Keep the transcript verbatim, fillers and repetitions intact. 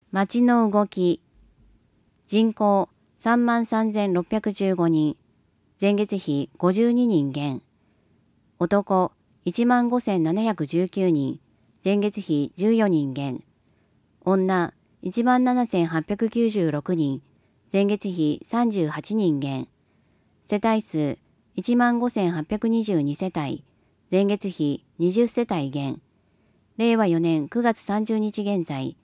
町の動き。人口さんまんさんぜんろっぴゃくじゅうごにん。前月比ごじゅうににん減。男いちまんごせんななひゃくじゅうきゅうにん。前月比じゅうよにん減。女いちまんななせんはっぴゃくきゅうじゅうろくにん。前月比さんじゅうはちにん減。世帯数いちまんごせんはっぴゃくにじゅうに世帯。前月比にじゅう世帯減。れいわよねんくがつさんじゅうにち現在、